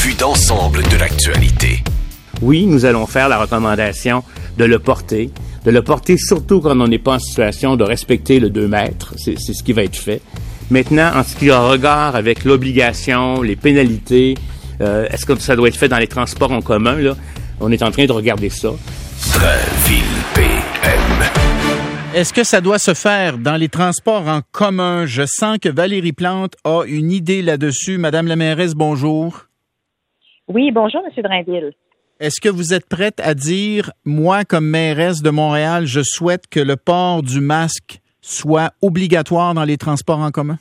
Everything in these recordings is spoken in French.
vue d'ensemble de l'actualité. Oui, nous allons faire la recommandation de le porter surtout quand on n'est pas en situation de respecter le 2 mètres. C'est ce qui va être fait. Maintenant, en ce qui a regard avec l'obligation, les pénalités, est-ce que ça doit être fait dans les transports en commun, là? On est en train de regarder ça. Drainville PM. Est-ce que ça doit se faire dans les transports en commun? Je sens que Valérie Plante a une idée là-dessus. Madame la mairesse, bonjour. Oui, bonjour, M. Drainville. Est-ce que vous êtes prête à dire, moi, comme mairesse de Montréal, je souhaite que le port du masque soit obligatoire dans les transports en commun?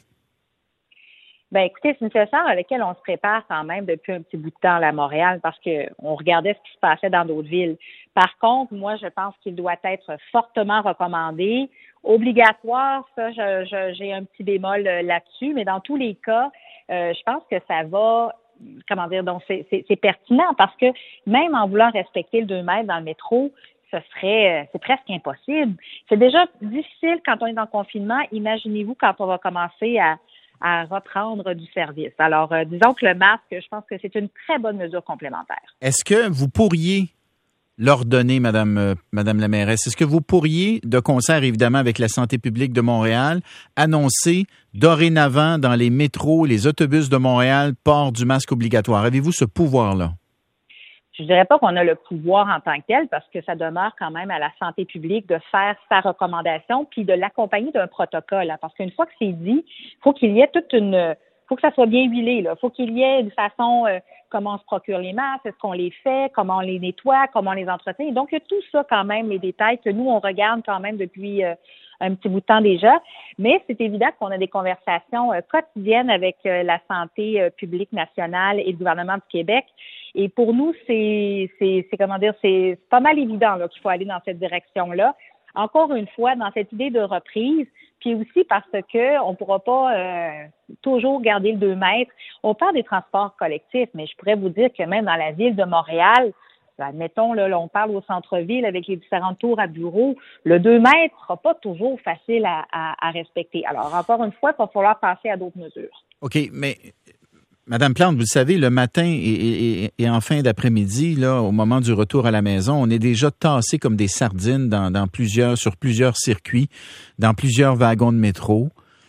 Bien, écoutez, c'est une situation à laquelle on se prépare quand même depuis un petit bout de temps là, à Montréal parce qu'on regardait ce qui se passait dans d'autres villes. Par contre, moi, je pense qu'il doit être fortement recommandé. Obligatoire, ça, j'ai un petit bémol là-dessus, mais dans tous les cas, je pense que ça va, donc c'est pertinent parce que même en voulant respecter le 2 mètres dans le métro, c'est presque impossible. C'est déjà difficile quand on est dans le confinement. Imaginez-vous quand on va commencer à reprendre du service. Alors, disons que le masque, je pense que c'est une très bonne mesure complémentaire. Est-ce que vous pourriez l'ordonner, Madame la mairesse, est-ce que vous pourriez, de concert évidemment avec la santé publique de Montréal, annoncer dorénavant dans les métros, les autobus de Montréal, port du masque obligatoire? Avez-vous ce pouvoir-là? Je dirais pas qu'on a le pouvoir en tant que tel parce que ça demeure quand même à la santé publique de faire sa recommandation puis de l'accompagner d'un protocole. Hein, parce qu'une fois que c'est dit, faut qu'il y ait faut que ça soit bien huilé. Là. Faut qu'il y ait une façon comment on se procure les masques, est-ce qu'on les fait, comment on les nettoie, comment on les entretient. Et donc, il y a tout ça quand même, les détails que nous, on regarde quand même depuis un petit bout de temps déjà. Mais c'est évident qu'on a des conversations quotidiennes avec la santé publique nationale et le gouvernement du Québec. Et pour nous, c'est pas mal évident là, qu'il faut aller dans cette direction-là. Encore une fois, dans cette idée de reprise, puis aussi parce que on pourra pas toujours garder le 2 mètres. On parle des transports collectifs, mais je pourrais vous dire que même dans la ville de Montréal, admettons, là, on parle au centre-ville avec les différentes tours à bureaux, le 2 mètres sera pas toujours facile à respecter. Alors, encore une fois, il va falloir passer à d'autres mesures. OK, mais Madame Plante, vous le savez, le matin et en fin d'après-midi, là, au moment du retour à la maison, on est déjà tassés comme des sardines sur plusieurs circuits, dans plusieurs wagons de métro.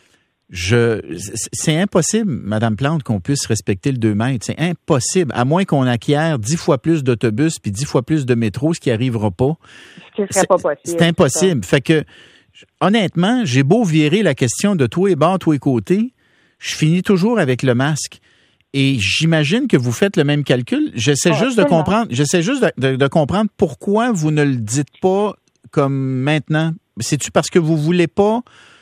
C'est impossible, Madame Plante, qu'on puisse respecter le 2 mètres. C'est impossible, à moins qu'on acquiert 10 fois plus d'autobus puis 10 fois plus de métro, ce qui n'arrivera pas. Ce qui serait pas possible. C'est impossible. Fait que, honnêtement, j'ai beau virer la question de tous les bords, tous les côtés, je finis toujours avec le masque. Et j'imagine que vous faites le même calcul. J'essaie juste de comprendre pourquoi vous ne le dites pas comme maintenant. C'est-tu parce que vous voulez pas,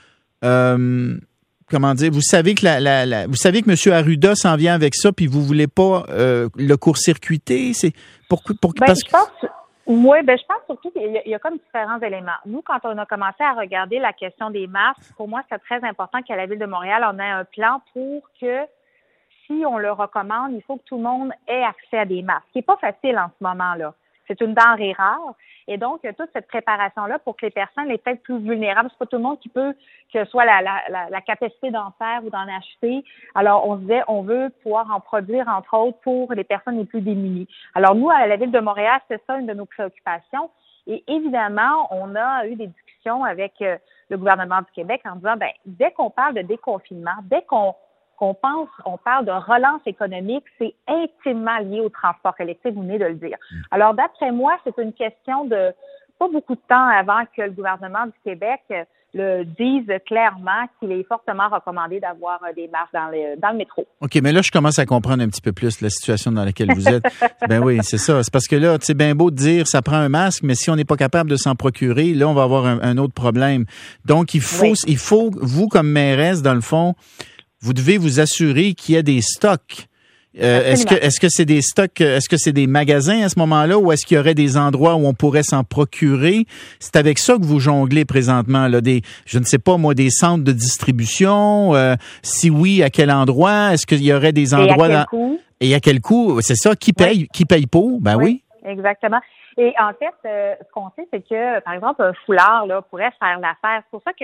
comment dire, vous savez que vous savez que M. Arruda s'en vient avec ça, puis vous voulez pas le court-circuiter? C'est parce que... Je pense surtout qu'il y a comme différents éléments. Nous, quand on a commencé à regarder la question des masques, pour moi, c'est très important qu'à la Ville de Montréal, on ait un plan pour que si on le recommande, il faut que tout le monde ait accès à des masques. Ce qui n'est pas facile en ce moment-là. C'est une denrée rare. Et donc, toute cette préparation-là pour que les personnes les peut-être plus vulnérables, c'est pas tout le monde qui peut, que ce soit la capacité d'en faire ou d'en acheter. Alors, on se disait, on veut pouvoir en produire, entre autres, pour les personnes les plus démunies. Alors, nous, à la Ville de Montréal, c'est ça une de nos préoccupations. Et évidemment, on a eu des discussions avec le gouvernement du Québec en disant, dès qu'on parle de déconfinement, dès qu'on parle de relance économique, c'est intimement lié au transport collectif, vous venez de le dire. Alors, d'après moi, c'est une question de pas beaucoup de temps avant que le gouvernement du Québec le dise clairement qu'il est fortement recommandé d'avoir des masques dans le métro. OK, mais là, je commence à comprendre un petit peu plus la situation dans laquelle vous êtes. Ben oui, c'est ça. C'est parce que là, c'est bien beau de dire ça prend un masque, mais si on n'est pas capable de s'en procurer, là, on va avoir un autre problème. Donc, il faut, vous, comme mairesse, dans le fond, vous devez vous assurer qu'il y a des stocks. Est-ce que c'est des stocks, est-ce que c'est des magasins à ce moment-là ou est-ce qu'il y aurait des endroits où on pourrait s'en procurer? C'est avec ça que vous jonglez présentement, là, je ne sais pas moi, des centres de distribution. Si oui, à quel endroit? Est-ce qu'il y aurait des endroits Et à quel coût? C'est ça, qui paye pour? Ben oui. Exactement. Et en fait, ce qu'on sait, c'est que, par exemple, un foulard là pourrait faire l'affaire. C'est pour ça que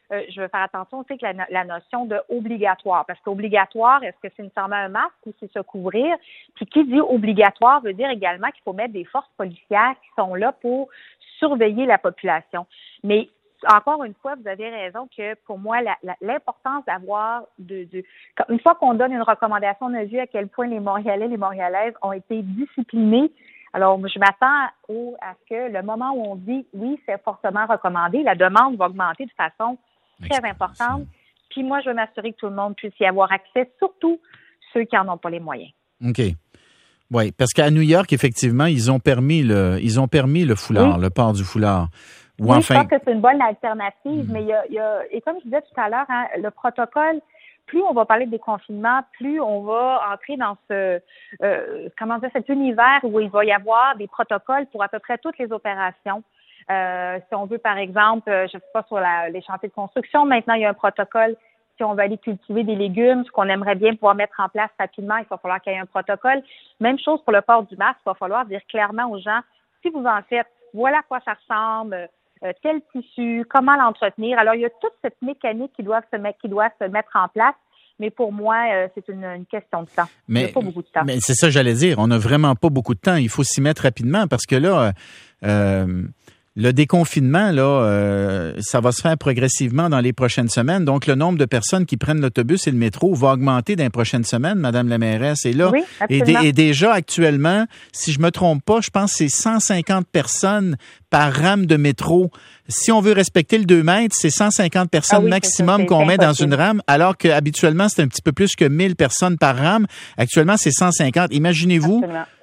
je veux faire attention aussi que la notion de obligatoire. Parce qu'obligatoire, est-ce que c'est nécessairement un masque ou c'est se couvrir? Puis qui dit obligatoire veut dire également qu'il faut mettre des forces policières qui sont là pour surveiller la population. Mais encore une fois, vous avez raison que pour moi, l'importance d'avoir une fois qu'on donne une recommandation, on a vu à quel point les Montréalais, les Montréalaises ont été disciplinés. Alors, je m'attends à ce que le moment où on dit oui, c'est fortement recommandé, la demande va augmenter de façon très importante. Puis moi, je veux m'assurer que tout le monde puisse y avoir accès, surtout ceux qui n'en ont pas les moyens. OK. Oui, parce qu'à New York, effectivement, ils ont permis le foulard, le port du foulard. Oui, je pense que c'est une bonne alternative, mais il y a, et comme je disais tout à l'heure, le protocole, plus on va parler de déconfinement, plus on va entrer dans cet univers où il va y avoir des protocoles pour à peu près toutes les opérations. Si on veut, par exemple, je sais pas, sur les chantiers de construction, maintenant, il y a un protocole. Si on va aller cultiver des légumes, ce qu'on aimerait bien pouvoir mettre en place rapidement, il va falloir qu'il y ait un protocole. Même chose pour le port du masque, il va falloir dire clairement aux gens, si vous en faites, voilà à quoi ça ressemble, tel tissu, comment l'entretenir. Alors, il y a toute cette mécanique qui doit se mettre en place. Mais pour moi, c'est une question de temps. Il n'y a pas beaucoup de temps. Mais c'est ça que j'allais dire. On n'a vraiment pas beaucoup de temps. Il faut s'y mettre rapidement parce que là, le déconfinement, là, ça va se faire progressivement dans les prochaines semaines. Donc, le nombre de personnes qui prennent l'autobus et le métro va augmenter dans les prochaines semaines, Madame la mairesse. Et là, oui, et déjà actuellement, si je me trompe pas, je pense que c'est 150 personnes par rame de métro. Si on veut respecter le 2 mètres, c'est 150 personnes maximum qu'on met dans une rame, alors qu'habituellement, c'est un petit peu plus que 1000 personnes par rame. Actuellement, c'est 150. Imaginez-vous,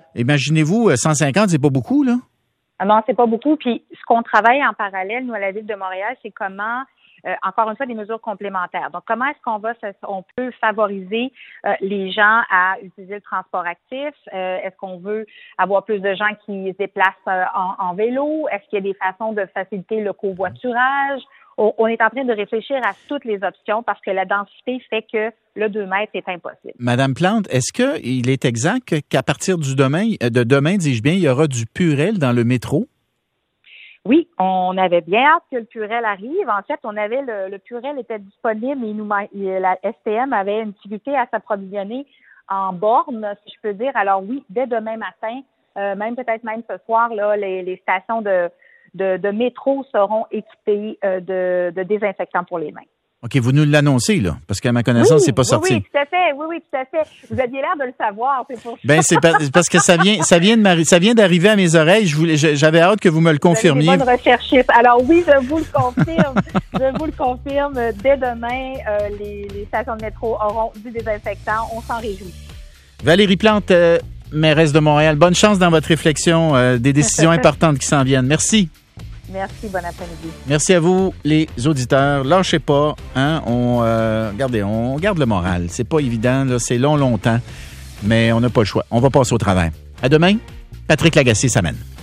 150, c'est pas beaucoup, là? Non, c'est pas beaucoup. Puis, ce qu'on travaille en parallèle, nous, à la Ville de Montréal, c'est comment, encore une fois, des mesures complémentaires. Donc, comment est-ce qu'on peut favoriser les gens à utiliser le transport actif? Est-ce qu'on veut avoir plus de gens qui se déplacent en vélo? Est-ce qu'il y a des façons de faciliter le covoiturage? On est en train de réfléchir à toutes les options parce que la densité fait que le 2 mètres est impossible. Madame Plante, est-ce qu'il est exact qu'à partir de demain, dis-je bien, il y aura du Purel dans le métro? Oui, on avait bien hâte que le Purel arrive. En fait, on avait le Purel était disponible et la STM avait une difficulté à s'approvisionner en borne, si je peux dire. Alors oui, dès demain matin, peut-être même ce soir, là, les stations de métro seront équipées de désinfectants pour les mains. OK, vous nous l'annoncez, là, parce qu'à ma connaissance, c'est pas sorti. Oui, tout à fait. Oui, tout à fait. Vous aviez l'air de le savoir, c'est pour ça. Ben, c'est parce que ça vient d'arriver à mes oreilles. J'avais hâte que vous me le confirmiez. Vous êtes une bonne recherchiste. Alors oui, je vous le confirme. Dès demain, les stations de métro auront du désinfectant. On s'en réjouit. Valérie Plante, mairesse de Montréal, bonne chance dans votre réflexion des décisions importantes qui s'en viennent. Merci. Merci, bon après-midi. Merci à vous, les auditeurs. Lâchez pas, hein. On garde le moral. C'est pas évident, là. C'est longtemps, mais on n'a pas le choix. On va passer au travail. À demain. Patrick Lagacé s'amène.